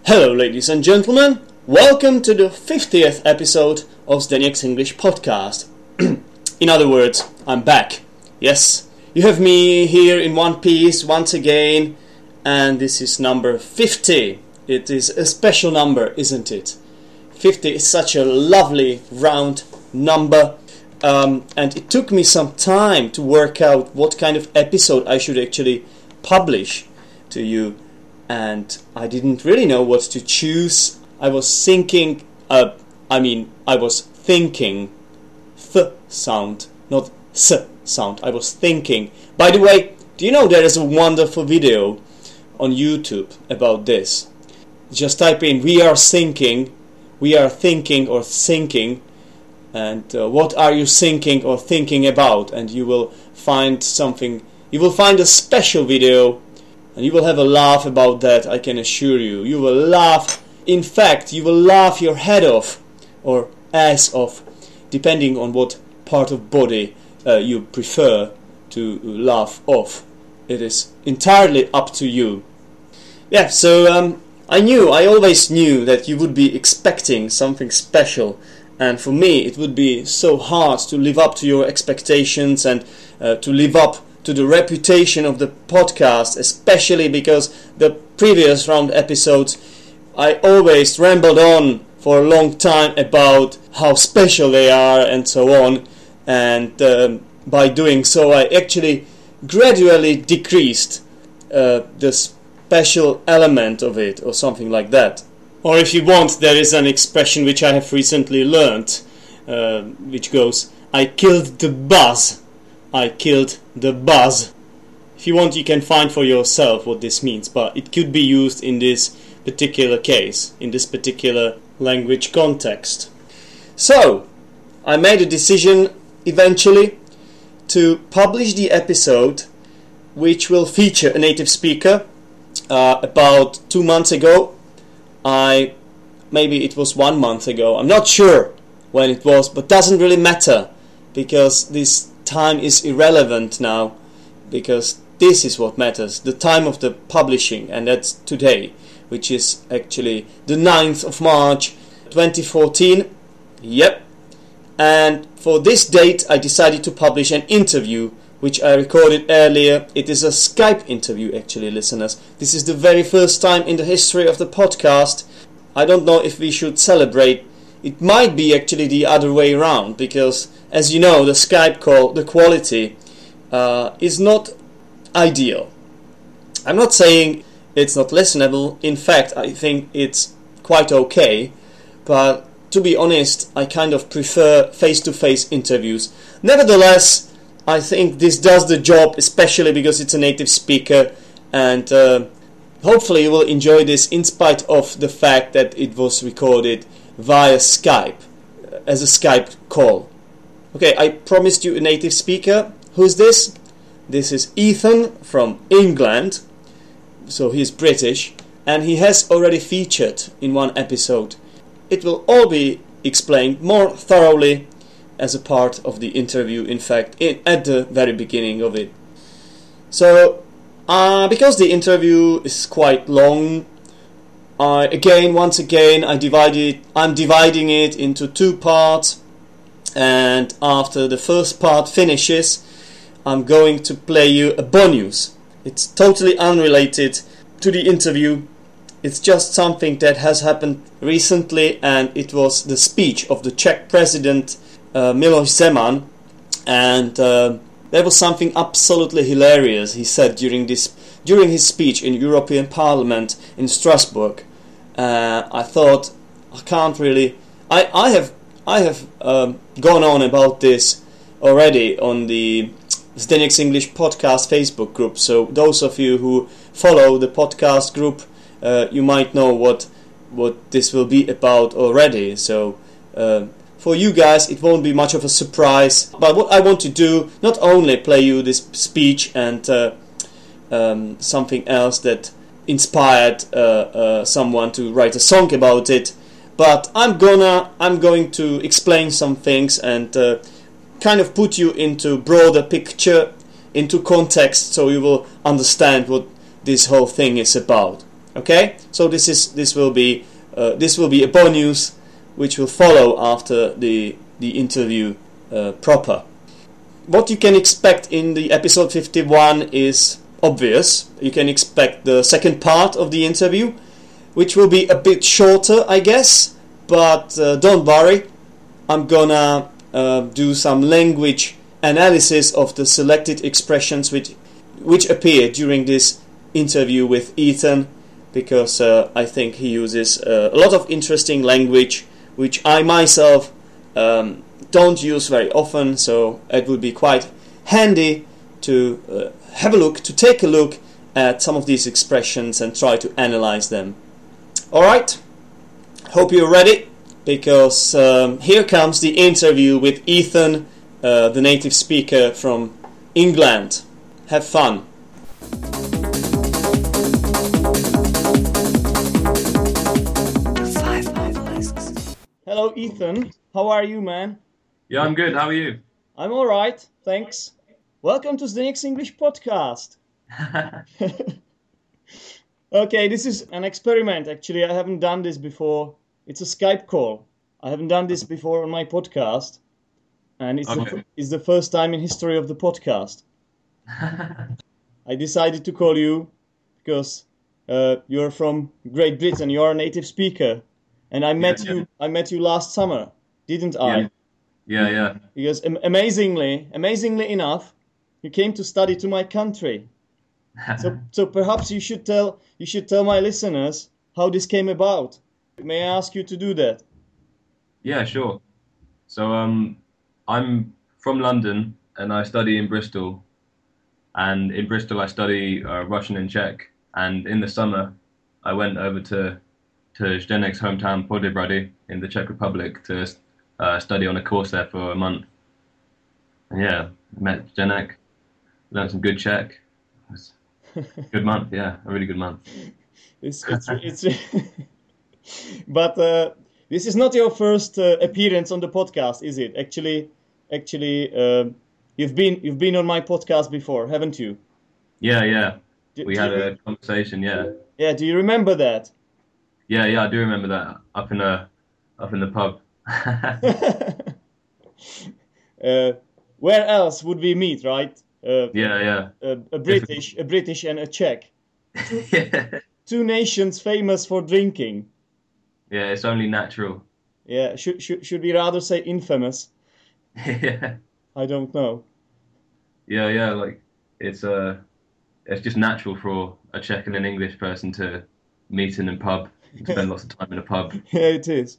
Hello ladies and gentlemen, welcome to the 50th episode of Zdeněk's English podcast. In other words, I'm back. Yes, you have me here in one piece once again, and this is number 50. It is a special number, isn't it? 50 is such a lovely round number, and it took me some time to work out what kind of episode I should actually publish to you. And I didn't really know what to choose. I was thinking th sound, not s sound. I was thinking. By the way, do you know there is a wonderful video on YouTube about this? Just type in we are thinking or thinking, and what are you thinking or thinking about? And you will find something. You will find a special video. And you will have a laugh about that, I can assure you. You will laugh. In fact, you will laugh your head off or ass off, depending on what part of body you prefer to laugh off. It is entirely up to you. Yeah, so I always knew that you would be expecting something special. And for me, it would be so hard to live up to your expectations and to live up to the reputation of the podcast, especially because the previous round episodes I always rambled on for a long time about how special they are and so on, and by doing so I actually gradually decreased the special element of it, or something like that. Or if you want, there is an expression which I have recently learnt, which goes, I killed the buzz. I killed the buzz. If you want, you can find for yourself what this means, but it could be used in this particular case, in this particular language context. So, I made a decision eventually to publish the episode which will feature a native speaker. About 2 months ago, maybe it was 1 month ago, I'm not sure when it was, but doesn't really matter, because this time is irrelevant now, because this is what matters, the time of the publishing, and that's today, which is actually the 9th of March 2014. Yep. And for this date I decided to publish an interview which I recorded earlier. It is a Skype interview, actually, listeners. This is the very first time in the history of the podcast. I don't know if we should celebrate. It might be actually the other way around, because as you know, the Skype call, the quality is not ideal. I'm not saying it's not listenable. In fact, I think it's quite okay. But to be honest, I kind of prefer face-to-face interviews. Nevertheless, I think this does the job, especially because it's a native speaker. And hopefully you will enjoy this in spite of the fact that it was recorded via Skype, as a Skype call. Okay, I promised you a native speaker. Who's this? This is Ethan from England, so he's British, and he has already featured in one episode. It will all be explained more thoroughly as a part of the interview, in fact, at the very beginning of it. So, because the interview is quite long, I'm dividing it into 2 parts, and after the first part finishes, I'm going to play you a bonus. It's totally unrelated to the interview. It's just something that has happened recently, and it was the speech of the Czech president Miloš Zeman, and there was something absolutely hilarious he said during his speech in European Parliament in Strasbourg. I thought, I have gone on about this already on the Zdeněk's English podcast Facebook group. So those of you who follow the podcast group, you might know what this will be about already. So for you guys, it won't be much of a surprise. But what I want to do, not only play you this speech and something else that inspired someone to write a song about it, but I'm going to explain some things and kind of put you into broader picture, into context, so you will understand what this whole thing is about. Okay, so this will be a bonus which will follow after the interview proper. What you can expect in the episode 51 is obvious. You can expect the second part of the interview, which will be a bit shorter, I guess, but don't worry, I'm gonna do some language analysis of the selected expressions which appear during this interview with Ethan, because I think he uses a lot of interesting language which I myself don't use very often, so it would be quite handy to take a look at some of these expressions and try to analyze them. Alright, hope you're ready, because here comes the interview with Ethan, the native speaker from England. Have fun. Hello, Ethan. How are you, man? Yeah, I'm good. How are you? I'm all right, thanks. Welcome to the Next English podcast. Okay, this is an experiment, actually. I haven't done this before. It's a Skype call. I haven't done this before on my podcast. And it's the first time in history of the podcast. I decided to call you because you're from Great Britain. You're a native speaker. And I met you last summer, didn't I? Yeah. Because amazingly enough, you came to study to my country. So perhaps you should tell my listeners how this came about. May I ask you to do that? Yeah, sure. So I'm from London and I study in Bristol. And in Bristol I study Russian and Czech. And in the summer I went over to Zdenek's hometown Poděbrady in the Czech Republic to study on a course there for a month. And yeah, met Zdenek, learned some good Czech. It was a good month, yeah, a really good month. It's But this is not your first appearance on the podcast, is it? Actually, you've been on my podcast before, haven't you? Yeah. We had a conversation, yeah. Yeah, do you remember that? Yeah, I do remember that up in the pub. Where else would we meet, right? Yeah. A British and a Czech. Yeah. Two nations famous for drinking. Yeah, it's only natural. Yeah, should we rather say infamous? Yeah. I don't know. Yeah, like it's just natural for a Czech and an English person to meet in a pub, spend lots of time in a pub. Yeah, it is.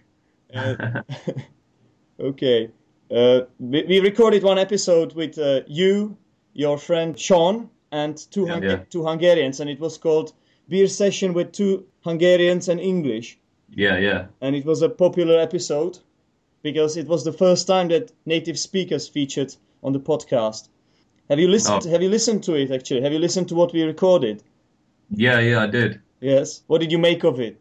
Okay. We recorded one episode with you, your friend Sean, and two Hungarians, and it was called Beer Session with Two Hungarians and English. Yeah. And it was a popular episode because it was the first time that native speakers featured on the podcast. Have you listened? Have you listened to it? Actually, have you listened to what we recorded? Yeah, I did. Yes. What did you make of it?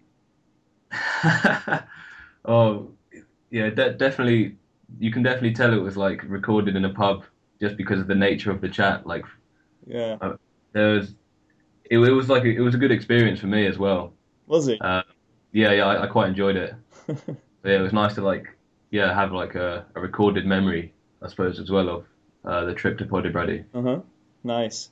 Oh, yeah, definitely. You can definitely tell it was like recorded in a pub just because of the nature of the chat. Like, yeah, it was like it was a good experience for me as well. Was it? Yeah, I quite enjoyed it. So, yeah, it was nice to have like a recorded memory, I suppose, as well of the trip to Poděbrady. Nice.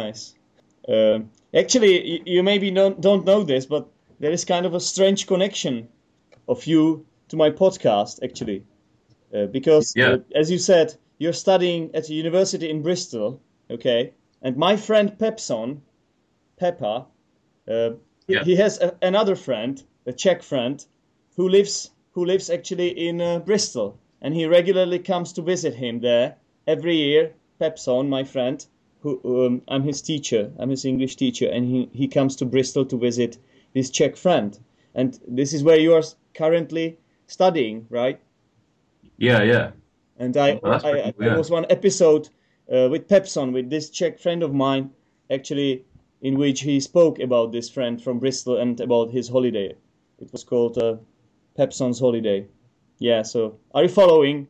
Actually, you maybe don't know this, but there is kind of a strange connection of you to my podcast, actually. Because, as you said, you're studying at a university in Bristol, okay? And my friend Peppa, he has another friend, a Czech friend, who lives actually in Bristol. And he regularly comes to visit him there every year. Pepson, my friend, who I'm his teacher, I'm his English teacher, and he comes to Bristol to visit this Czech friend. And this is where you are currently studying, right? Yeah. And there was one episode with Pepson, with this Czech friend of mine, actually, in which he spoke about this friend from Bristol and about his holiday. It was called Pepson's Holiday. Yeah, so are you following?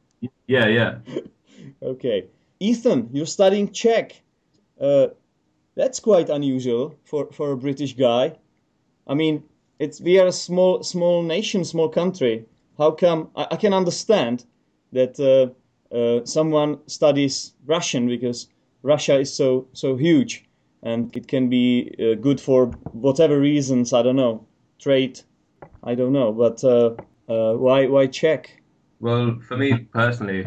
Yeah. Okay. Ethan, you're studying Czech. That's quite unusual for a British guy. I mean, we are a small nation, small country. How come I can understand that someone studies Russian because Russia is so huge and it can be good for whatever reasons. I don't know, trade. I don't know, but why Czech? Well, for me personally,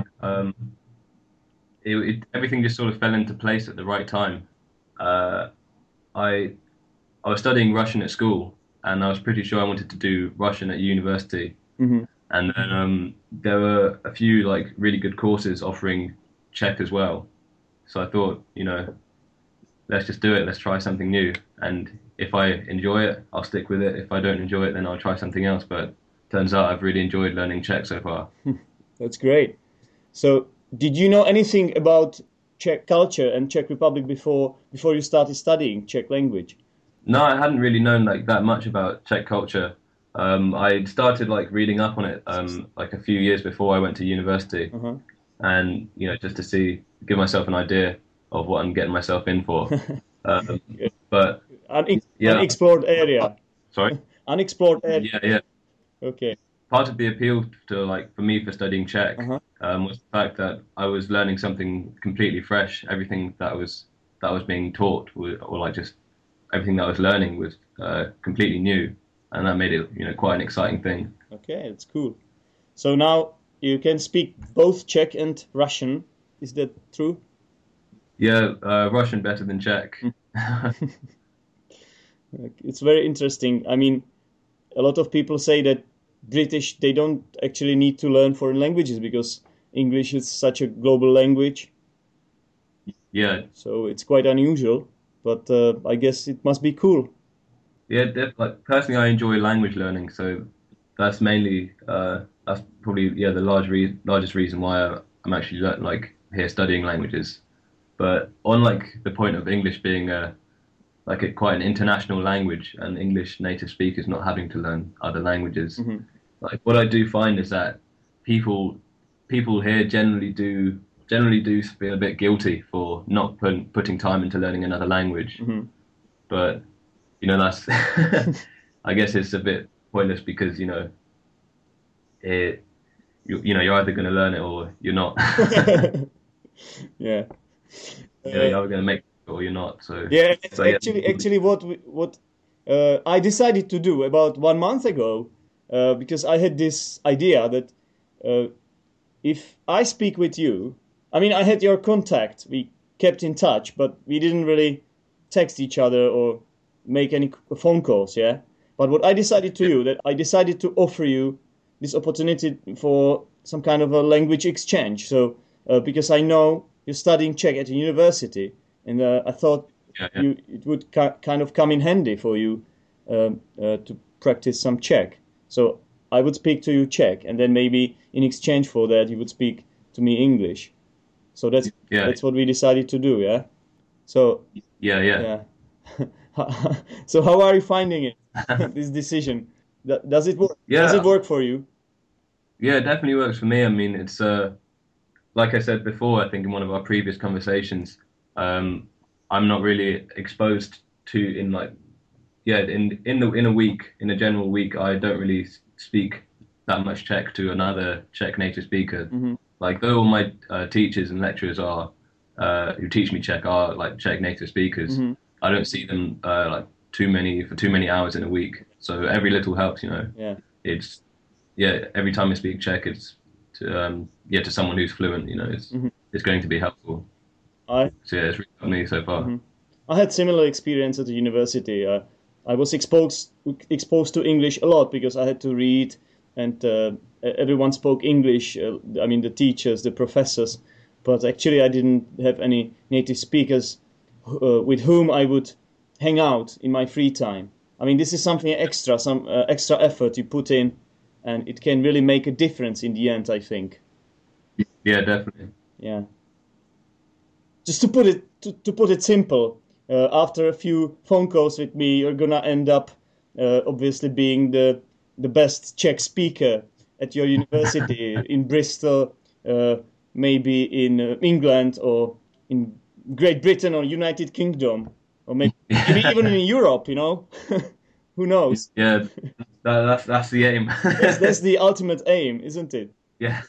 everything just sort of fell into place at the right time. Uh, I I was studying Russian at school, and I was pretty sure I wanted to do Russian at university. Hmm. And then there were a few like really good courses offering Czech as well. So I thought, let's just do it. Let's try something new. And if I enjoy it, I'll stick with it. If I don't enjoy it, then I'll try something else. But turns out I've really enjoyed learning Czech so far. That's great. So, did you know anything about Czech culture and Czech Republic before you started studying Czech language? No, I hadn't really known like that much about Czech culture. I started like reading up on it like a few years before I went to university, Uh-huh. and just to give myself an idea of what I'm getting myself in for. Um, but yeah, Unexplored area. sorry. Unexplored area. Yeah. Okay. Part of the appeal to like for me for studying Czech Uh-huh. was the fact that I was learning something completely fresh. Everything that was being taught, or like just everything that I was learning was completely new, and that made it quite an exciting thing. Okay, that's cool. So now you can speak both Czech and Russian. Is that true? Yeah, Russian better than Czech. It's very interesting. I mean, a lot of people say that British they don't actually need to learn foreign languages because English is such a global language. Yeah, So it's quite unusual, but I guess it must be cool. yeah. Like personally, I enjoy language learning, so that's probably the largest reason why I'm actually like here studying languages. But on like the point of English being quite an international language and English native speakers not having to learn other languages, Hmm. like what I do find is that people people here generally do feel a bit guilty for not putting time into learning another language. Hmm. But that's I guess it's a bit pointless because it you're either going to learn it or you're not. Yeah. You're either going to make it or you're not. So Yeah, it's so yeah. actually what I decided to do about 1 month ago, because I had this idea that uh, if I speak with you, I mean, I had your contact, we kept in touch, but we didn't really text each other or make any phone calls, yeah. But what I decided to do, that I decided to offer you this opportunity for some kind of a language exchange. So, because I know you're studying Czech at a university, and I thought Yeah, yeah. it would kind of come in handy for you to practice some Czech. So I would speak to you Czech, and then maybe in exchange for that, you would speak to me English. So Yeah, that's what we decided to do, yeah. So yeah. yeah. So how are you finding it? This decision. Does it work? Does it Yeah, work for you? yeah, it definitely works for me. I mean, it's like I said before, I think in one of our previous conversations, um, I'm not really exposed to in like in a week, in a general week, I don't really speak that much Czech to another Czech native speaker. Hmm. Like though all my teachers and lecturers are who teach me Czech are like Czech native speakers, Hmm. I don't see them like too many hours in a week. So every little helps. Yeah. It's every time I speak Czech, it's to someone who's fluent. It's Hmm. it's going to be helpful. I So yeah, it's really helped me so far. mhm. I had similar experience at the university. I was exposed to English a lot because I had to read, and everyone spoke English. I mean, the teachers, the professors, but actually, I didn't have any native speakers with whom I would hang out in my free time. I mean, this is something extra, some extra effort you put in, and it can really make a difference in the end, I think. Yeah, definitely. Yeah. Just to put it simple, after a few phone calls with me, you're gonna end up obviously being the best Czech speaker at your university in Bristol, uh, maybe in England or in Great Britain or United Kingdom. or maybe even in Europe, Who knows? Yeah, that's the aim. That's the ultimate aim, isn't it? Yeah.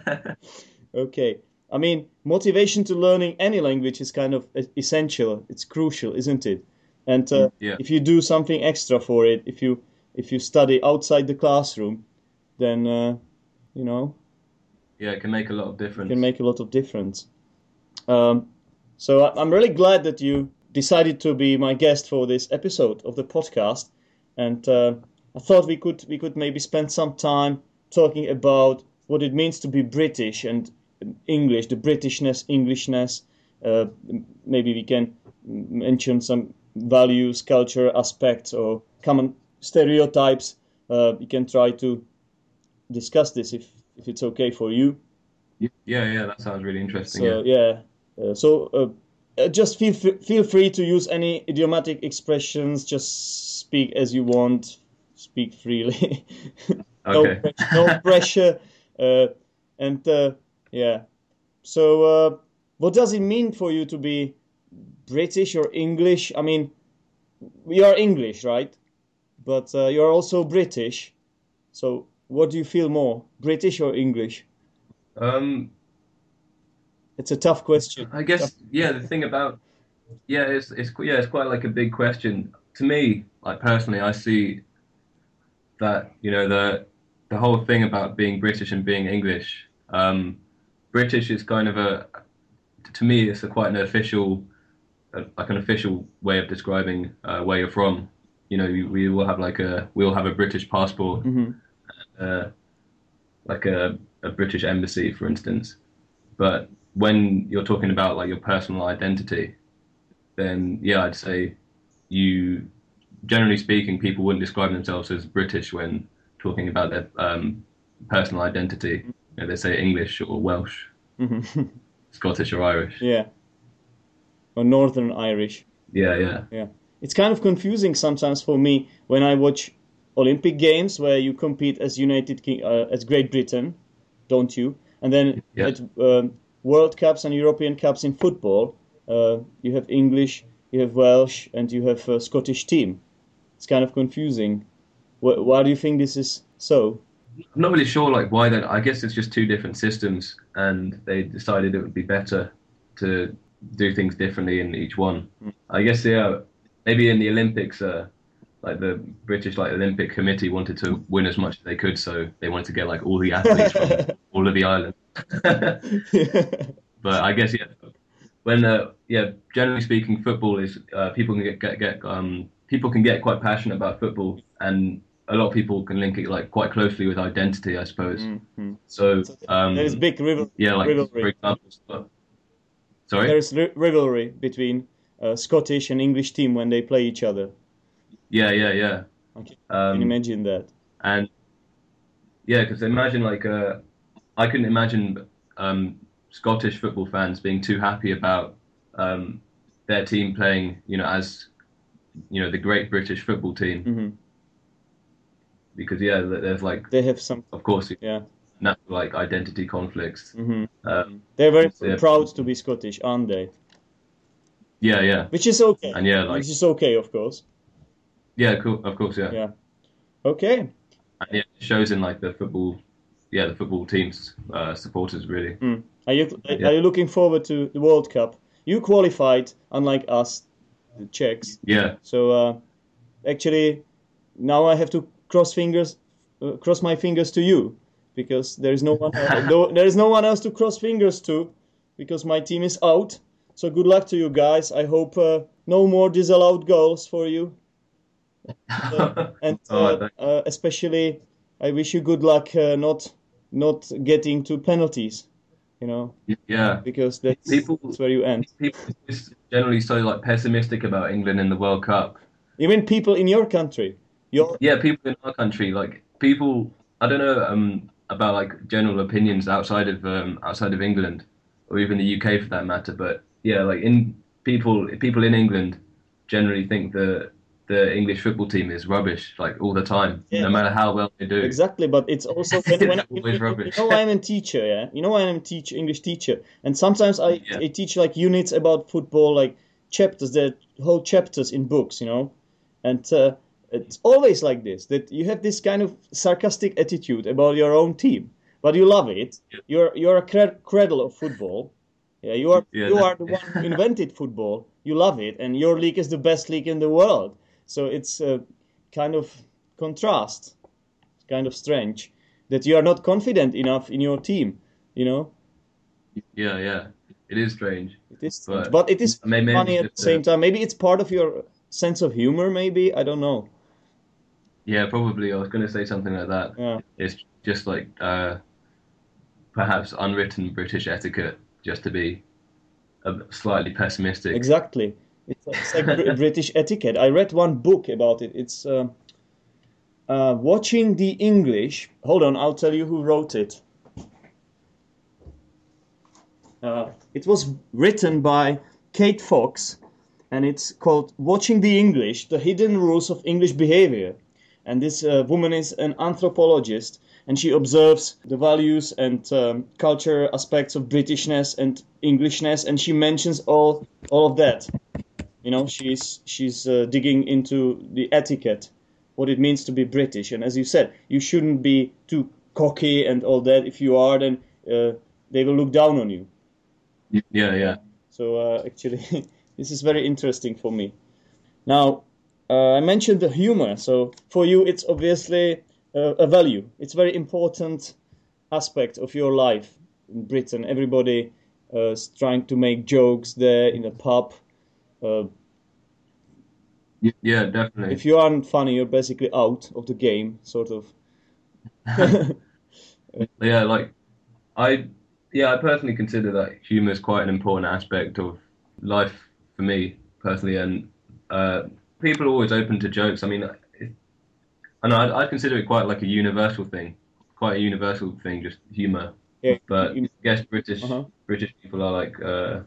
Okay. I mean, motivation to learning any language is kind of essential. It's crucial, isn't it? And Yeah. if you do something extra for it, if you study outside the classroom, then you know Yeah, it can make a lot of it can difference. make a lot of difference. Um, so I'm really glad that you decided to be my guest for this episode of the podcast, and I thought we could maybe spend some time talking about what it means to be British and English, the Britishness, Englishness. Uh, Maybe we can mention some values, culture aspects, or common stereotypes. We can try to discuss this if it's okay for you. Yeah, yeah, that sounds really interesting. Yeah. So yeah, just feel free to use any idiomatic expressions. Just speak as you want. Speak freely. Okay. No pressure. Uh, and yeah. So what does it mean for you to be British or English? I mean, we are English, right? But you're also British. So what do you feel more, British or English? Um, It's a tough question. I guess yeah. The thing about yeah, it's quite like a big question to me. Like personally, I see that the whole thing about being British and being English. British is kind of a to me it's a quite an official like an official way of describing where you're from. We all have we all have a British passport, Hmm. uh, like a British embassy, for instance. But when you're talking about like your personal identity, then yeah, I'd say you, generally speaking, people wouldn't describe themselves as British when talking about their personal identity. They say English or Welsh, Hmm. Scottish or Irish. Yeah, or Northern Irish. Yeah, yeah, Yeah, it's kind of confusing sometimes for me when I watch Olympic Games where you compete as as Great Britain, don't you? And then yeah. at World Cups and European Cups in football, you have English, you have Welsh, and you have a Scottish team. It's kind of confusing. Why do you think this is so? I'm not really sure like why that. I guess it's just two different systems, and they decided it would be better to do things differently in each one. I guess yeah, maybe in the Olympics, like the British like Olympic Committee wanted to win as much as they could, so they wanted to get like all the athletes from all of the islands. But I guess yeah, when yeah, generally speaking, football is people can people can get quite passionate about football, and a lot of people can link it like quite closely with identity, I suppose. Mhm. So So there is big yeah, like for rivalry. example, There sorry, is rivalry between Scottish and English team when they play each other. yeah, yeah, yeah, I can imagine that. and yeah, because imagine like I couldn't imagine Scottish football fans being too happy about um, their team playing, as the great British football team, Hmm. because yeah, there's like, They have some, of course, yeah. natural like identity conflicts. Hmm. Uh, They're very so, yeah, proud to be Scottish, aren't they? yeah, yeah, Which is okay. and yeah, like Which is okay, of course. yeah, cool, of course, yeah, Yeah. Okay. and yeah, it shows in like the football teams supporters really. Mm. Yeah, Are you looking forward to the World Cup? You qualified, unlike us, the Czechs. yeah. So actually, now I have to cross my fingers to you, because there is no one, there is no one else to cross fingers to, because my team is out. So good luck to you guys. I hope no more disallowed goals for you, and Oh, especially I wish you good luck not getting to penalties. yeah. Because People that's where you end. people are just generally so like pessimistic about England in the World Cup. Even people in your country, your Yeah, people in our country, like people, I don't know about like general opinions outside of England or even the UK for that matter, but yeah, like in people in England generally think the English football team is rubbish like all the time, yeah, no matter how well they do. exactly. But it's also when It's always rubbish. I'm a teacher, yeah. I'm a English teacher, and sometimes I Yeah, I teach like units about football, like chapters, there are whole chapters in books, and it's always like this, that you have this kind of sarcastic attitude about your own team, but you love it. You're a cradle of football. Yeah, you are the one who invented football. You love it, and your league is the best league in the world. So it's a kind of contrast. It's kind of strange that you are not confident enough in your team. Yeah. It is strange. It is strange, but it is maybe funny at the same time. Maybe it's part of your sense of humor. Maybe I don't know. Yeah, probably. I was going to say something like that. Yeah. It's just like perhaps unwritten British etiquette, just to be slightly pessimistic. Exactly. It's like British etiquette. I read one book about it. It's Watching the English. Hold on, I'll tell you who wrote it. It was written by Kate Fox, and it's called Watching the English, The Hidden Rules of English Behavior. And this woman is an anthropologist, and she observes the values and culture aspects of Britishness and Englishness, and she mentions all of that. She's digging into the etiquette, what it means to be British. And as you said, you shouldn't be too cocky and all that. If you are, then they will look down on you. Yeah. So actually, this is very interesting for me. Now, I mentioned the humor. So for you, it's obviously a value. It's a very important aspect of your life in Britain. Everybody is trying to make jokes there in a pub. Yeah, definitely. If you aren't funny, you're basically out of the game, sort of. Yeah, I personally consider that humor is quite an important aspect of life for me personally, and people are always open to jokes. I mean, I consider it quite like a universal thing, just humor. Yeah, But I guess British people are like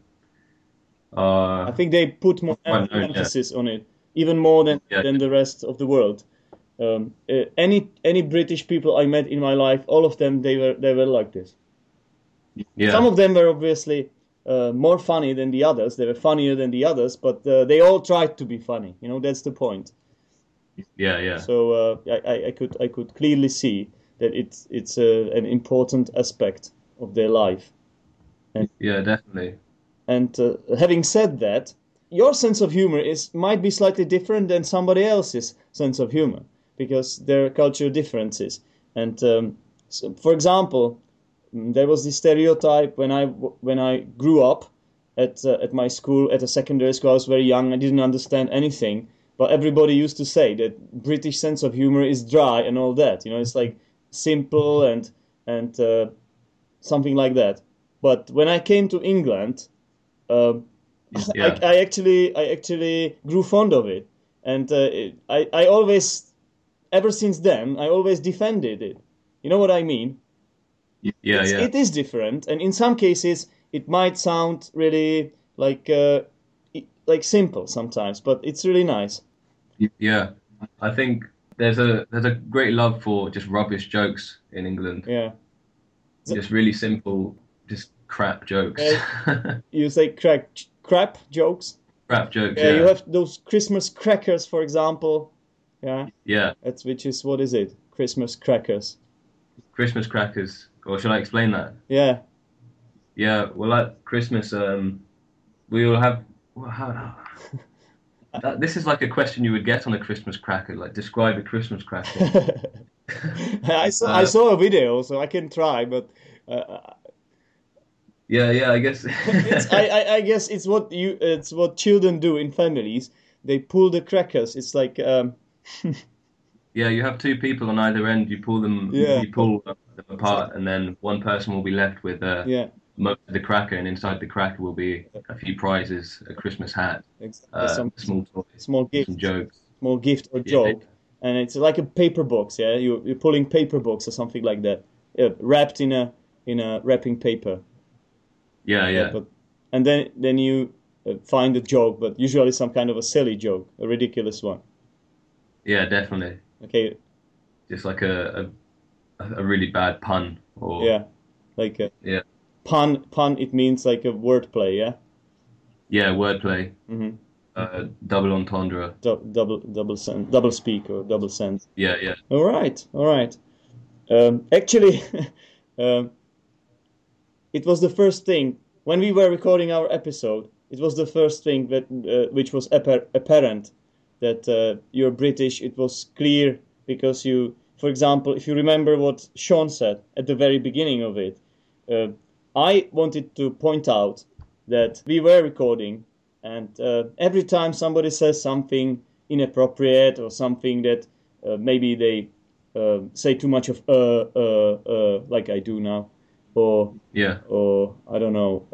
I think they put more emphasis on it, even more than the rest of the world. Any British people I met in my life, all of them they were like this. Yeah. Some of them were obviously more funny than the others. They were funnier than the others, but they all tried to be funny. That's the point. Yeah. So I could clearly see that it's an important aspect of their life. Yeah, definitely. And having said that, your sense of humor might be slightly different than somebody else's sense of humor because there are cultural differences. And so, for example, there was this stereotype when I grew up at my school, at a secondary school. I was very young. I didn't understand anything, but everybody used to say that British sense of humor is dry and all that. It's like simple and something like that. But when I came to England, I actually grew fond of it, and I always, ever since then, I always defended it. You know what I mean? Yeah. It is different, and in some cases it might sound really like simple sometimes, but it's really nice. Yeah, I think there's a great love for just rubbish jokes in England. Yeah, just really simple, just crap jokes. You say crap jokes? Crap jokes. Yeah, you have those Christmas crackers, for example. Yeah. Yeah. What is it? Christmas crackers. Christmas crackers. Or should I explain that? Yeah. Yeah. Well, at Christmas, we will have. This is like a question you would get on a Christmas cracker. Like, describe a Christmas cracker. I saw a video, so I can try, but. Yeah, I guess. I guess it's what children do in families. They pull the crackers. It's like. Yeah, you have two people on either end. You pull them. Yeah. You pull them apart, and then one person will be left with most of the cracker, and inside the cracker will be a few prizes, a Christmas hat, some small toys, small gift, some jokes, small gift or joke, and it's like a paper box. Yeah, you're pulling paper box or something like that, wrapped in a wrapping paper. Yeah. And then you find a joke, but usually some kind of a silly joke, a ridiculous one. Yeah, definitely. Okay. Just like a really bad pun, or pun. It means like a wordplay. Yeah. Yeah, wordplay, Mm-hmm. double entendre. Double speak or double sense. Yeah, yeah. All right, all right. Actually, um, it was the first thing when we were recording our episode. It was the first thing that which was apparent that you're British. It was clear because you, for example, if you remember what Sean said at the very beginning of it, uh, I wanted to point out that we were recording, and every time somebody says something inappropriate or something that maybe they say too much of like I do now, or Yeah. I don't know,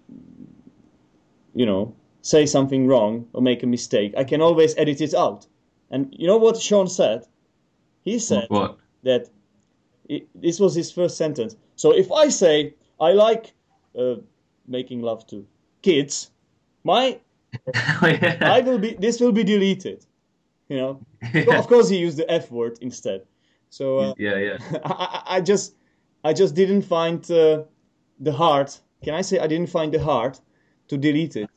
say something wrong or make a mistake, I can always edit it out. And you know what Sean said? He said What? that this was his first sentence. So if I say I like making love to kids, my Oh, I yeah. will be this will be deleted. You know, Yeah. of course he used the F word instead. So Yeah, yeah. I just didn't find the heart. Can I say I didn't find the heart to delete it?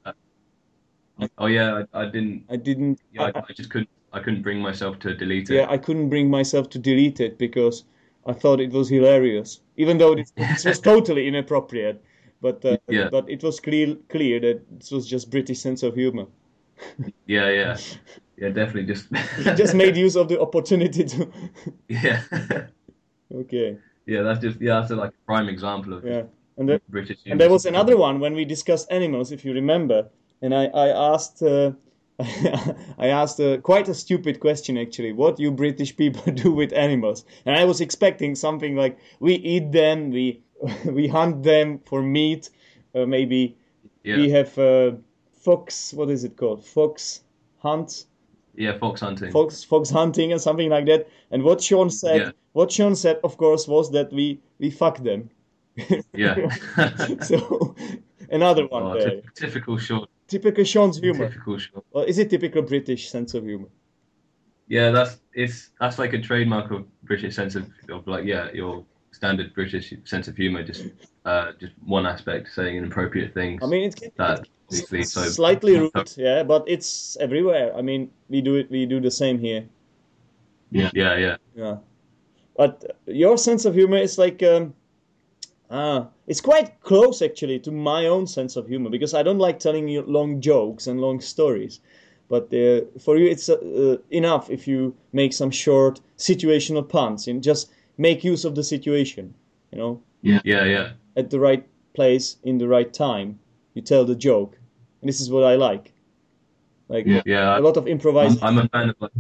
Oh yeah, I didn't. I didn't. Yeah, I just couldn't. I couldn't bring myself to delete Yeah, it. I couldn't bring myself to delete it because I thought it was hilarious, even though this was totally inappropriate. Yeah, But it was clear that this was just British sense of humor. yeah, yeah, yeah. Definitely, just He just made use of the opportunity to. yeah, Okay. yeah. That's just yeah. That's like a prime example of just Yeah, and there, British and humor. there was another one when we discussed animals, if you remember, and I asked I asked quite a stupid question actually. What you British people do with animals? And I was expecting something like we eat them, we we hunt them for meat, maybe Yeah, we have fox. What is it called? Fox hunt, yeah. Fox hunting. fox hunting, and something like that. And Yeah, what Sean said, of course, was that we fuck them. yeah. So another one Oh, there. typical short. Typical Sean's humor. Typical short. Or is it typical British sense of humor? Yeah, that's like a trademark of British sense of like yeah your standard British sense of humor. Just one aspect saying inappropriate I things mean, that obviously it's so. slightly rude, yeah, but it's everywhere. I mean, we do it. We do the same here. Yeah, yeah, yeah. Yeah, but your sense of humor is like it's quite close actually to my own sense of humor because I don't like telling you long jokes and long stories. But for you, it's enough if you make some short situational puns and just make use of the situation. You know, Yeah, yeah. at the right place in the right time, you tell the joke, and this is what I like. Like Yeah, a lot of improvisation. I'm a fan of like.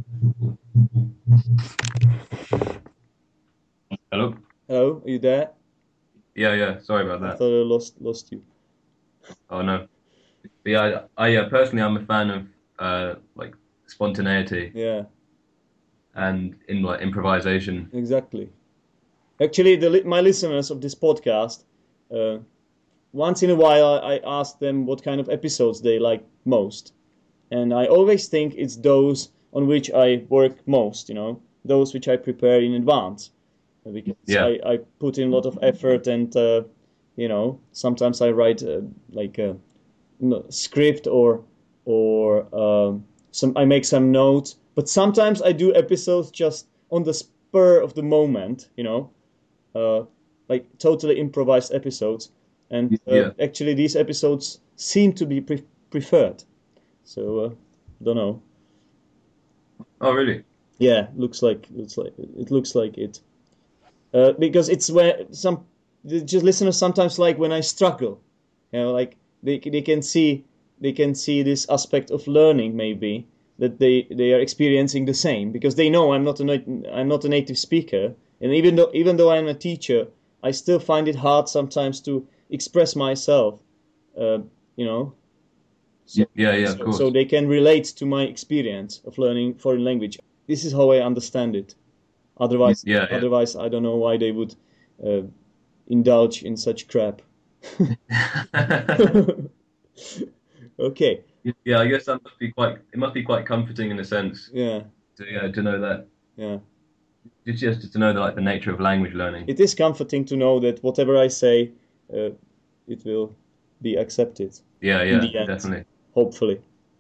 Hello. Hello, are you there? Yeah, yeah. Sorry about I that. thought I lost you. Oh no. But yeah, I yeah personally I'm a fan of like spontaneity Yeah, and in like improvisation. exactly. Actually, my listeners of this podcast, uh, once in a while, I ask them what kind of episodes they like most, and I always think it's those on which I work most. You know, those which I prepare in advance, because Yeah, I put in a lot of effort, and sometimes I write like a script or some I make some notes, but sometimes I do episodes just on the spur of the moment. Uh, like totally improvised episodes, and yeah. actually these episodes seem to be preferred. So don't know. Oh really? Yeah, looks like it because it's where some just listeners sometimes like when I struggle. Like they can see this aspect of learning maybe that they are experiencing the same because they know I'm not a native speaker, and even though I'm a teacher, I still find it hard sometimes to express myself. Uh, you know, so, Yeah, yeah. Of so course. they can relate to my experience of learning foreign language. This is how I understand it. Yeah, Otherwise, I don't know why they would uh, indulge in such crap. yeah. Okay. Yeah, I guess that must be quite. It must be quite comforting in a sense Yeah. to know that. Yeah. Just to know that like the nature of language learning. It is comforting to know that whatever I say, it will be accepted. Yeah, in yeah, the end, definitely. hopefully.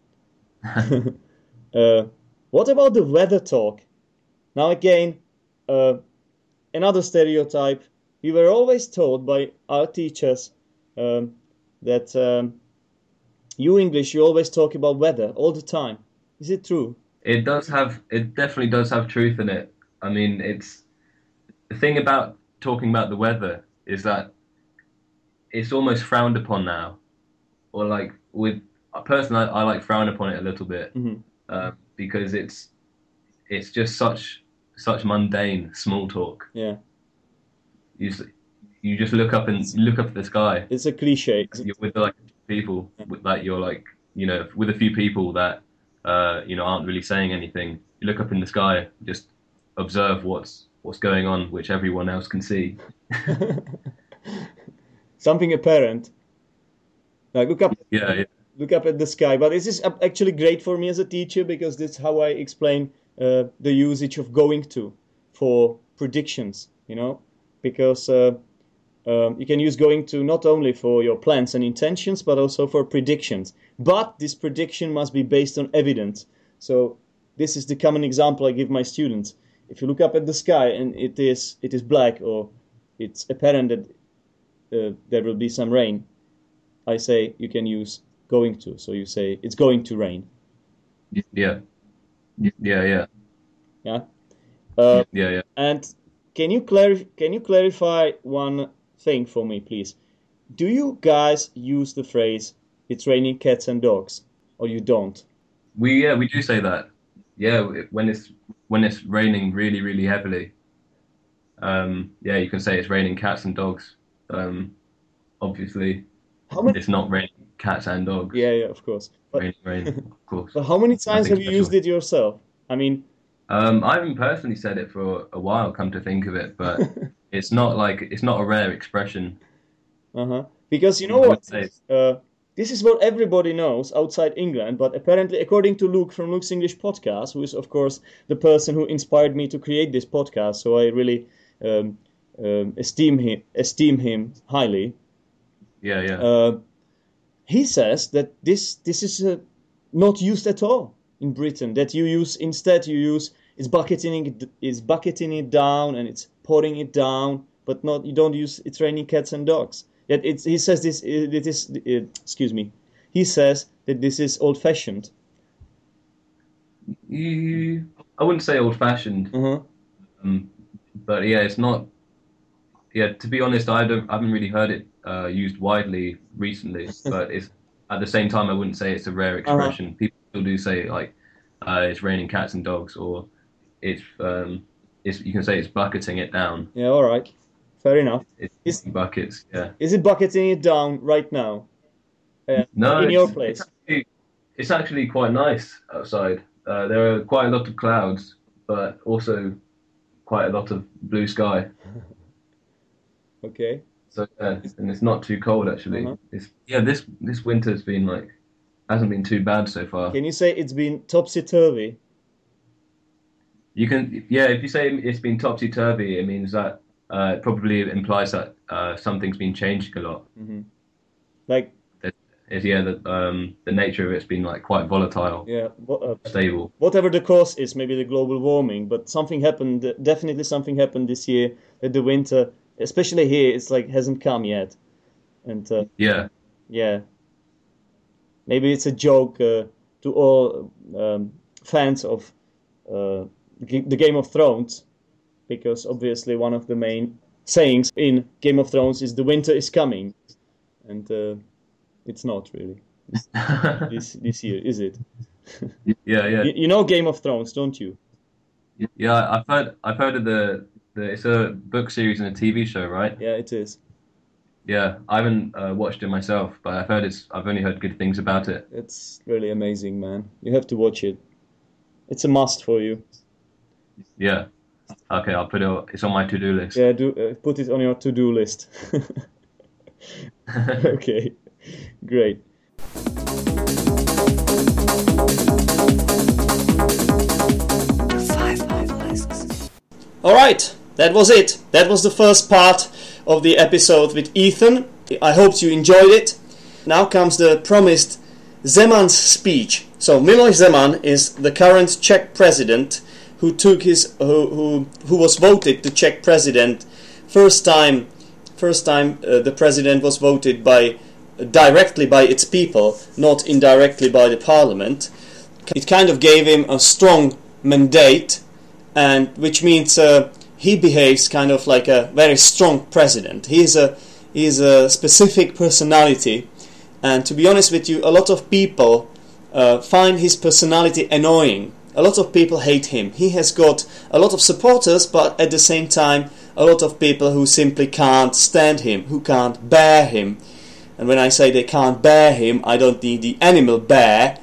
What about the weather talk? Now again, another stereotype. We were always told by our teachers that you English, you always talk about weather all the time. Is it true? It definitely does have truth in it. I mean, it's the thing about talking about the weather is that it's almost frowned upon now, or like with personally, I like frown upon it a little bit Hmm. because it's just such mundane small talk. Yeah, You s- you just look up and look up at the sky. it's a cliche. You're with like people with like you're like with a few people that aren't really saying anything. You look up in the sky, just observe what's going on, which everyone else can see. Something apparent. Like Yeah, yeah, look up at the sky. But this is actually great for me as a teacher because that's how I explain the usage of going to for predictions. Because you can use going to not only for your plans and intentions, but also for predictions. But this prediction must be based on evidence. So this is the common example I give my students. If you look up at the sky and it is black, or it's apparent that there will be some rain, I say you can use going to. So you say it's going to rain. yeah, yeah, yeah, Yeah. Uh, yeah, yeah. and can you clarify one thing for me, please? Do you guys use the phrase "it's raining cats and dogs," or you don't? We do say that. Yeah, when it's raining really really heavily. Yeah, you can say it's raining cats and dogs. Obviously, How many? it's not raining cats and dogs. Yeah, yeah, of course. But Rain, of course. but how many times Nothing have you special. used it yourself? I mean, I haven't personally said it for a while, come to think of it, but it's not a rare expression. because you I know would what? say, This is what everybody knows outside England, but apparently, according to Luke from Luke's English podcast, who is, of course, the person who inspired me to create this podcast, so I really esteem him highly. yeah, yeah. He says that this is not used at all in Britain. That you use is bucketing it down and it's pouring it down, but not you don't use it's raining cats and dogs. Yet he says this it is excuse me. He says that this is old-fashioned. I wouldn't say old-fashioned, Uh-huh. but yeah, it's not. Yeah, to be honest, I haven't really heard it used widely recently. But it's at the same time, I wouldn't say it's a rare Uh-huh. expression. People still do say like it's raining cats and dogs, or it's you can say it's bucketing it down. Yeah, all right. Fair enough. It's Is buckets. Yeah. is it bucketing it down right now? No, In your place? it's actually quite nice outside. There are quite a lot of clouds, but also quite a lot of blue sky. Okay. So yeah, and it's not too cold actually. Uh-huh. This winter's been like hasn't been too bad so far. Can you say it's been topsy-turvy? You can if you say it's been topsy turvy, it means that it probably implies that something's been changing a lot. Like, The nature of it's been like quite volatile, yeah, stable. whatever the cause is, maybe the global warming, but something happened, definitely something happened this year that the winter, especially here, it's like hasn't come yet. And Yeah, yeah, maybe it's a joke to all fans of the Game of Thrones, because obviously one of the main sayings in Game of Thrones is the winter is coming, and it's not really this year, is it? yeah. You know Game of Thrones, don't you? Yeah, I've heard of the it's a book series and a TV show, right? Yeah, it is. Yeah, I haven't watched it myself, but I've only heard good things about it. It's really amazing, man. You have to watch it. It's a must for you. Yeah. Okay, I'll put it. It's on my to-do list. Yeah, put it on your to-do list. Okay, great. All right, that was it. That was the first part of the episode with Ethan. I hope you enjoyed it. Now comes the promised Zeman's speech. So Miloš Zeman is the current Czech president who was voted the Czech president. First time the president was voted directly by its people, not indirectly by the parliament. It kind of gave him a strong mandate, and which means he behaves kind of like a very strong president. He is a specific personality, and to be honest with you, a lot of people find his personality annoying. A lot of people hate him. He has got a lot of supporters, but at the same time a lot of people who simply can't stand him, who can't bear him. And when I say they can't bear him, I don't mean the animal bear,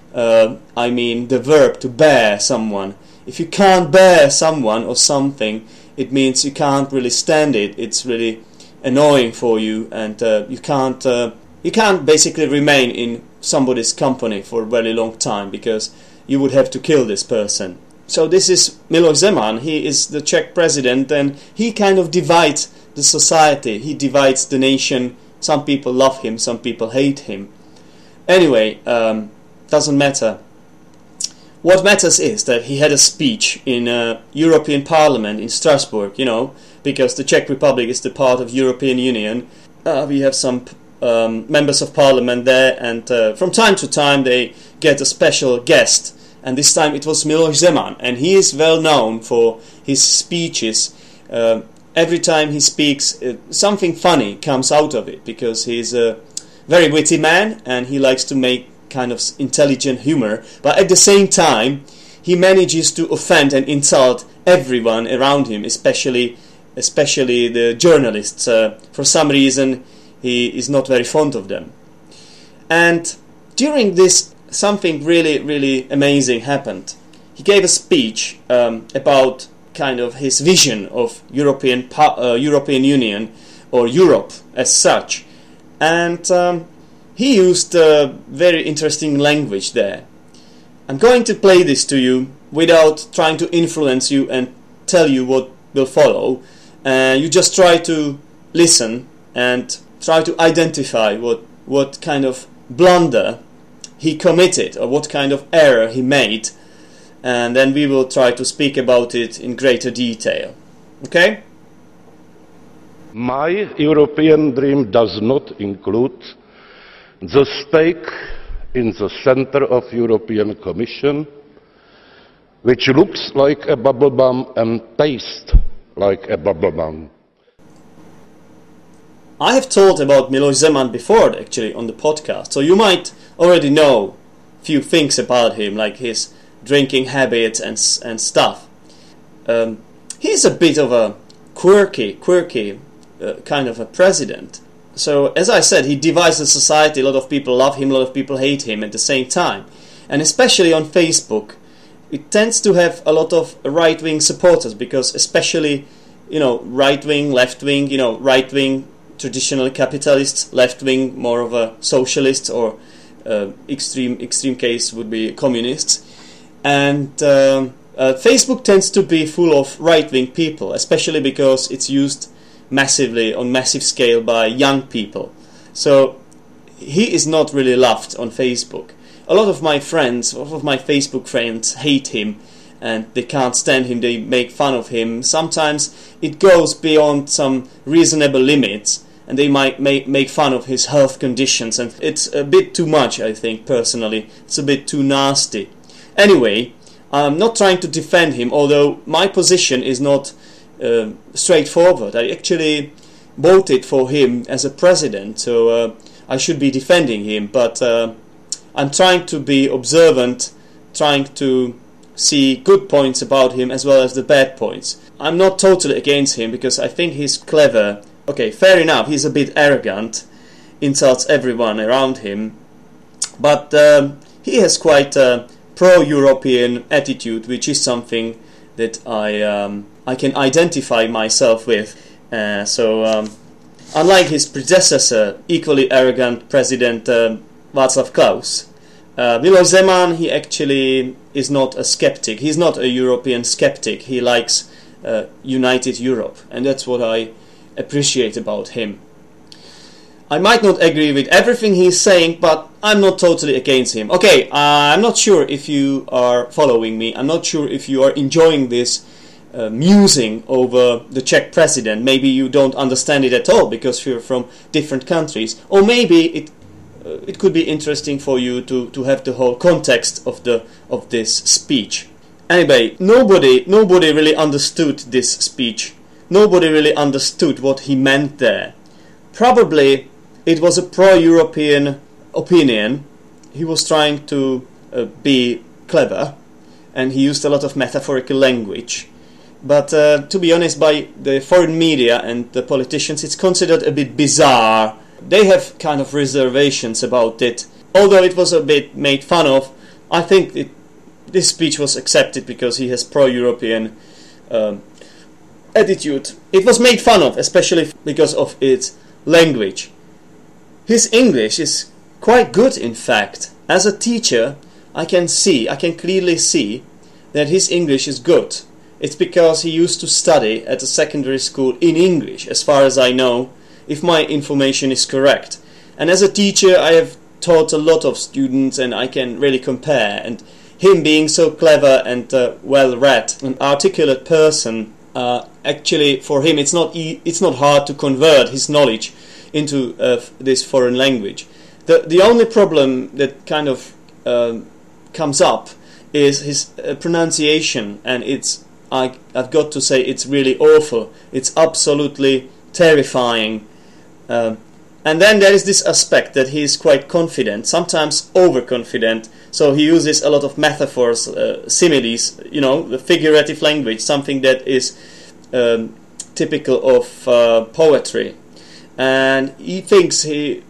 I mean the verb to bear someone. If you can't bear someone or something, it means you can't really stand it. It's really annoying for you, and you can't basically remain in somebody's company for a very long time, because you would have to kill this person. So this is Miloš Zeman. He is the Czech president, and he kind of divides the society. He divides the nation. Some people love him, some people hate him. Anyway, doesn't matter. What matters is that he had a speech in European Parliament in Strasbourg, because the Czech Republic is the part of European Union. We have some members of Parliament there, and from time to time they get a special guest. And this time it was Miloš Zeman, and he is well known for his speeches. Every time he speaks, something funny comes out of it, because he's a very witty man and he likes to make kind of intelligent humor. But at the same time, he manages to offend and insult everyone around him, especially the journalists. For some reason, he is not very fond of them. And during this, something really, really amazing happened. He gave a speech about kind of his vision of European Union, or Europe as such, and he used very interesting language there. I'm going to play this to you without trying to influence you and tell you what will follow. You just try to listen and try to identify what kind of blunder he committed, or what kind of error he made, and then we will try to speak about it in greater detail. Okay? My European dream does not include the stake in the center of European Commission, which looks like a bubble bomb and tastes like a bubble bomb. I have told about Miloš Zeman before, actually, on the podcast, so you might already know a few things about him, like his drinking habits and stuff. He's a bit of a quirky kind of a president. So, as I said, he divides the society. A lot of people love him, a lot of people hate him at the same time. And especially on Facebook, it tends to have a lot of right-wing supporters, because especially, right-wing, left-wing, right-wing, traditionally capitalists, left-wing, more of a socialist, or extreme case would be communists. And Facebook tends to be full of right-wing people, especially because it's used massively, on massive scale, by young people. So he is not really loved on Facebook. A lot of my Facebook friends hate him, and they can't stand him, they make fun of him. Sometimes it goes beyond some reasonable limits, and they might make fun of his health conditions, and it's a bit too much, I think, personally. It's a bit too nasty. Anyway, I'm not trying to defend him, although my position is not straightforward. I actually voted for him as a president, so I should be defending him, but I'm trying to be observant, trying to see good points about him as well as the bad points. I'm not totally against him, because I think he's clever. Okay, fair enough, he's a bit arrogant, insults everyone around him, but he has quite a pro-European attitude, which is something that I can identify myself with. Unlike his predecessor, equally arrogant President Václav Klaus, Miloš Zeman, he actually is not a skeptic. He's not a European skeptic. He likes united Europe, and that's what I appreciate about him. I might not agree with everything he's saying, but I'm not totally against him. Okay, I'm not sure if you are following me. I'm not sure if you are enjoying this musing over the Czech president. Maybe you don't understand it at all because you're from different countries. Or maybe it could be interesting for you to have the whole context of this speech. Anyway, nobody really understood this speech. Nobody really understood what he meant there. Probably it was a pro-European opinion. He was trying to be clever, and he used a lot of metaphorical language. But to be honest, by the foreign media and the politicians, it's considered a bit bizarre. They have kind of reservations about it. Although it was a bit made fun of, I think this speech was accepted because he has pro-European attitude. It was made fun of, especially because of its language. His English is quite good, in fact. As a teacher, I can clearly see that his English is good. It's because he used to study at a secondary school in English, as far as I know, if my information is correct. And as a teacher, I have taught a lot of students, and I can really compare. And him being so clever and well-read, an articulate person, actually for him it's not hard to convert his knowledge into this foreign language. The only problem that kind of comes up is his pronunciation, and I've got to say it's really awful. It's absolutely terrifying. And then there is this aspect that he is quite confident, sometimes overconfident. So he uses a lot of metaphors, similes, the figurative language, something that is typical of poetry. And he thinks he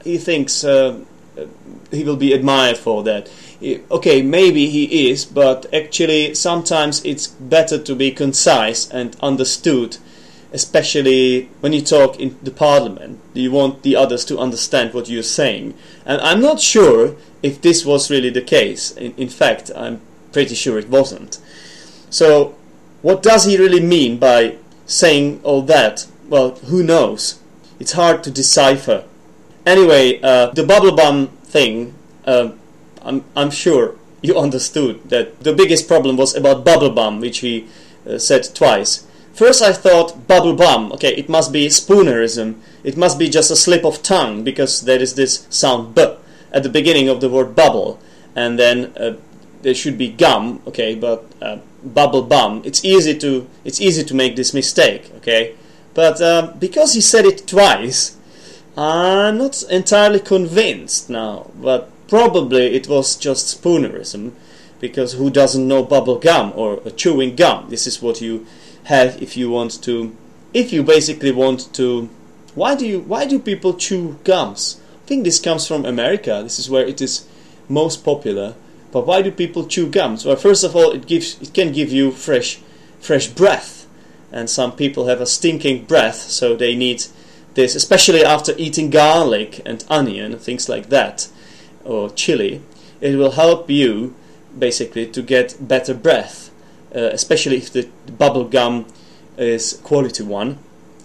will be admired for that. Okay, maybe he is, but actually sometimes it's better to be concise and understood, especially when you talk in the parliament. You want the others to understand what you're saying. And I'm not sure if this was really the case. In fact, I'm pretty sure it wasn't. So, what does he really mean by saying all that? Well, who knows? It's hard to decipher. Anyway, the bubble bum thing, I'm sure you understood that the biggest problem was about bubble bum, which he said twice. First I thought bubble bum, okay, it must be spoonerism. It must be just a slip of tongue, because there is this sound b at the beginning of the word bubble, and then there should be gum, okay, but bubble bum. It's easy to make this mistake, okay, but because he said it twice, I'm not entirely convinced now. But probably it was just spoonerism, because who doesn't know bubble gum or chewing gum? This is what you have if you basically want to. Why do people chew gums? I think this comes from America. This is where it is most popular. But why do people chew gums? Well, first of all, it can give you fresh breath, and some people have a stinking breath, so they need this, especially after eating garlic and onion, things like that, or chili. It will help you basically to get better breath, especially if the bubble gum is quality one.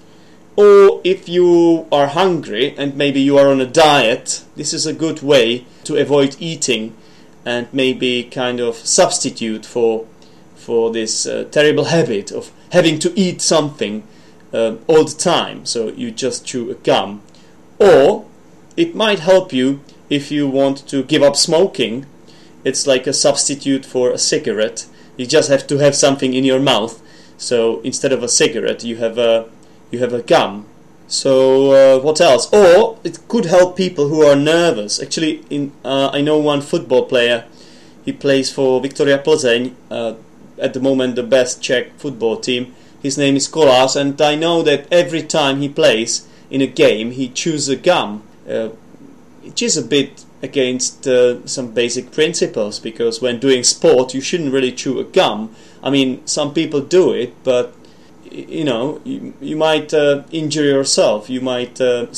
Or if you are hungry and maybe you are on a diet, this is a good way to avoid eating and maybe kind of substitute for this terrible habit of having to eat something all the time. So you just chew a gum. Or it might help you if you want to give up smoking. It's like a substitute for a cigarette. You just have to have something in your mouth. So instead of a cigarette, you have a gum. So what else? Or it could help people who are nervous. Actually, I know one football player. He plays for Viktoria Plzeň, at the moment the best Czech football team. His name is Kolář, and I know that every time he plays in a game, he chews a gum. Which is a bit against some basic principles, because when doing sport, you shouldn't really chew a gum. I mean, some people do it, but you might injure yourself. You might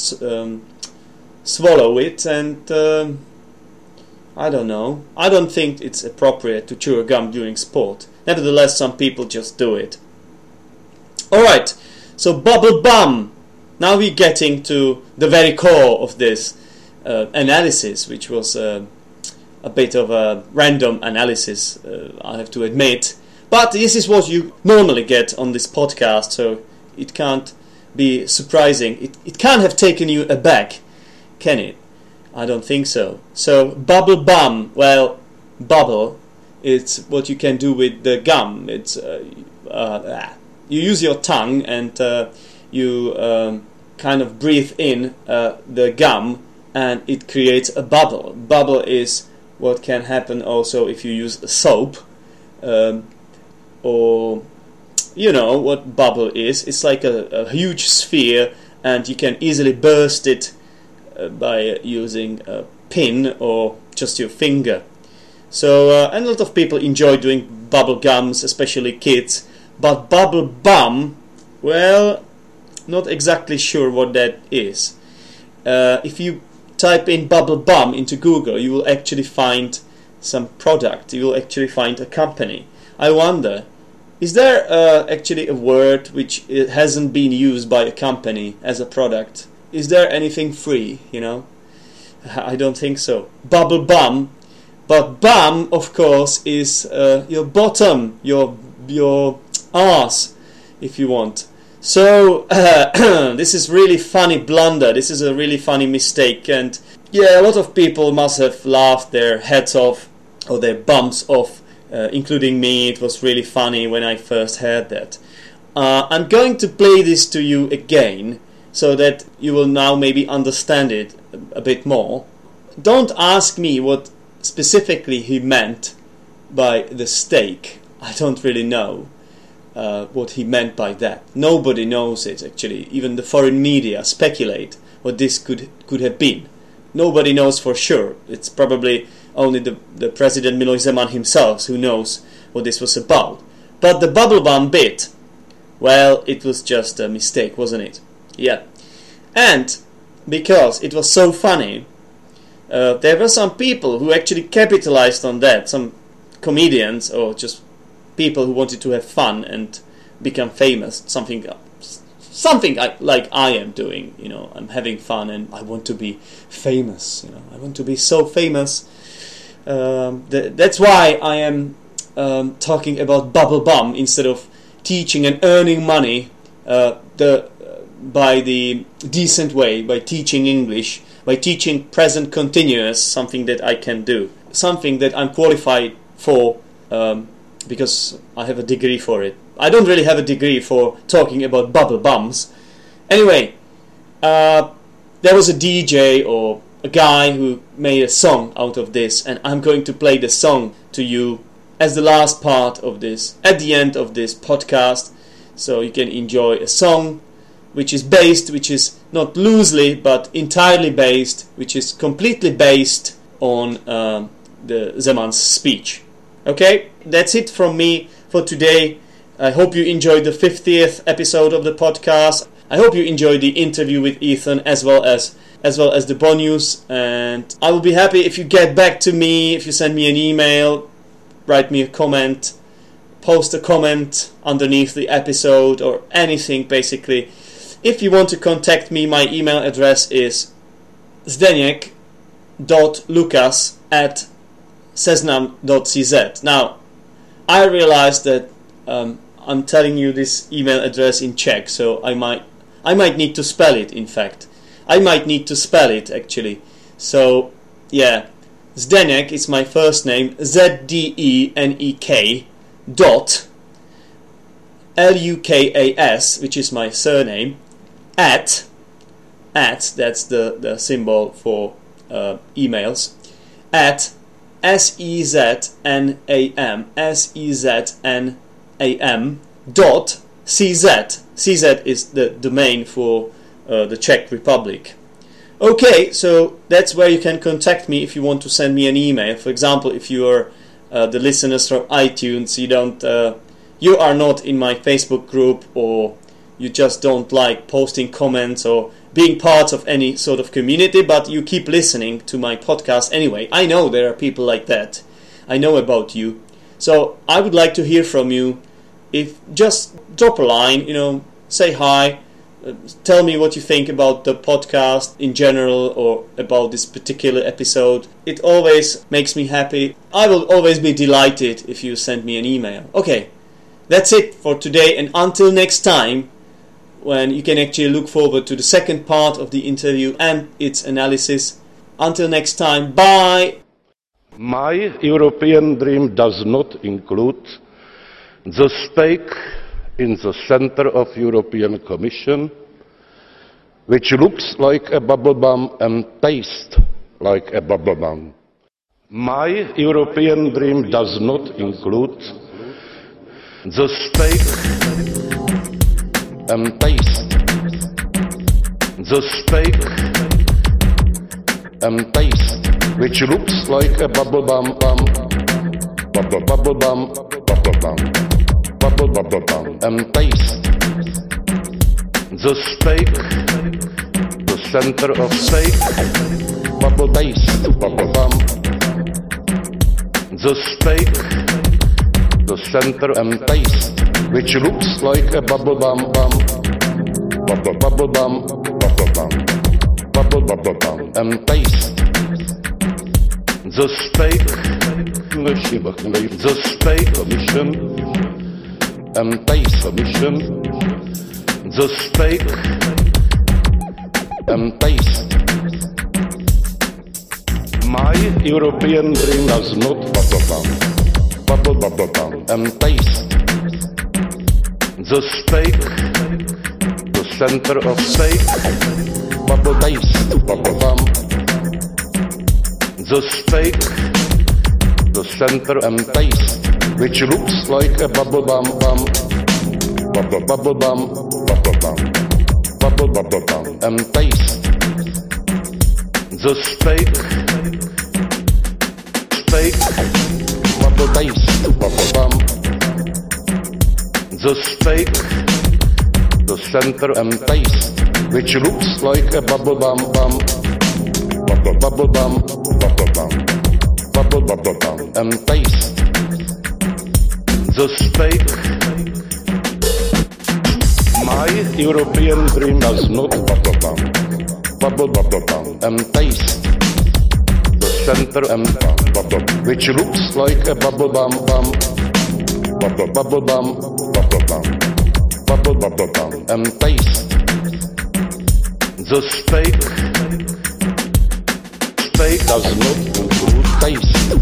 swallow it, and I don't know. I don't think it's appropriate to chew a gum during sport. Nevertheless, some people just do it. Alright, so bubble bum. now we're getting to the very core of this analysis, which was a bit of a random analysis, I have to admit. But this is what you normally get on this podcast, so it can't be surprising. It can't have taken you aback, can it? I don't think so. So, bubble bum, well, bubble, it's what you can do with the gum. It's you use your tongue and you kind of breathe in the gum, and it creates a bubble. Bubble is what can happen also if you use soap, or you know what bubble is. It's like a huge sphere, and you can easily burst it by using a pin or just your finger. So, and a lot of people enjoy doing bubble gums, especially kids. But bubble bum, well, not exactly sure what that is. If you type in bubble bum into Google, you will actually find some product. You will actually find a company. I wonder, is there actually a word which hasn't been used by a company as a product? Is there anything free, you know? I don't think so. Bubble bum. But bum, of course, is your bottom, your arse, if you want. So, this is really funny blunder. This is a really funny mistake. And, yeah, a lot of people must have laughed their heads off or their bums off, including me. It was really funny when I first heard that. I'm going to play this to you again, so that you will now maybe understand it a bit more. Don't ask me what specifically he meant by the steak. I don't really know what he meant by that. Nobody knows it, actually. Even the foreign media speculate what this could have been. Nobody knows for sure. It's probably only the President Miloš Zeman himself who knows what this was about. But the bubble bum bit, well, it was just a mistake, wasn't it? Yeah. And because it was so funny, there were some people who actually capitalized on that, some comedians or just people who wanted to have fun and become famous, something like I am doing, you know. I'm having fun and I want to be famous, you know. I want to be so famous. That's why I am talking about bubble bum instead of teaching and earning money by the decent way, by teaching English, by teaching present continuous, something that I can do, something that I'm qualified for because I have a degree for it. I don't really have a degree for talking about bubble bums. Anyway, there was a DJ or a guy who made a song out of this, and I'm going to play the song to you as the last part of this, at the end of this podcast, so you can enjoy a song which is not loosely but entirely based, which is completely based on the Zeman's speech. Okay, that's it from me for today. I hope you enjoyed the 50th episode of the podcast. I hope you enjoyed the interview with Ethan as well as the bonus, and I will be happy if you get back to me, if you send me an email, write me a comment, post a comment underneath the episode or anything basically. If you want to contact me, my email address is zdenek.lukas@seznam.cz. Now, I realized that I'm telling you this email address in Czech, so I might need to spell it, in fact. I might need to spell it, actually. So, yeah, Zdenek is my first name, Zdenek dot Lukas, which is my surname, at that's the symbol for emails, at seznam dot cz. CZ is the domain for the Czech Republic. Okay, so that's where you can contact me if you want to send me an email. For example, if you are the listeners from iTunes, you are not in my Facebook group, or you just don't like posting comments or being part of any sort of community, but you keep listening to my podcast anyway. I know there are people like that. I know about you. So I would like to hear from you. If just drop a line, say hi, tell me what you think about the podcast in general or about this particular episode. It always makes me happy. I will always be delighted if you send me an email. Okay, that's it for today, and until next time, when you can actually look forward to the second part of the interview and its analysis. Until next time, bye! My European dream does not include the stake in the center of European Commission, which looks like a bubble bomb and tastes like a bubble bomb. My European dream does not include the stake and taste, the stake and taste, which looks like a bubble bomb, bubble bubble bomb, bubble bomb, bubble bubble bomb, and taste the stake, the center of stake, bubble base, bubble bomb, the stake, the center and taste, which looks like a bubble bomb, bubble bubble bomb, bubble bomb, bubble bubble bomb, and taste the stake, the stake commission, and taste commission, the stake and taste. My European dream does not bubble bomb, and taste the stake, the center of stake, bubble base, bubble bomb, the stake, the center and taste, which looks like a bubble bomb, bubble bubble bomb, bubble bomb, bubble bubble bomb, and taste the stake, bubble base, bubble bomb, the stake, the center and taste, which looks like a bubble bomb, bubble bubble bomb, bubble bomb, bubble bubble bomb, and taste the stake. My European dream does not bubble bomb, and taste the center and bubble, which looks like a bubble bomb, bubble bubble bomb, bubble bomb, bubble bubble bomb, and taste the stake does not include taste,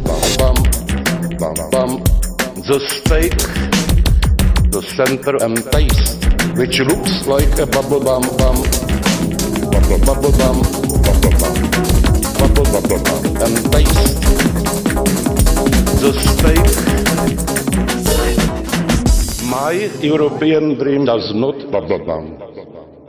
the stake, the center and taste, which looks like a bubble bomb, bubble bubble bomb, bubble bomb, bubble bubble bomb, and taste the stake. My European dream does not bubble bomb.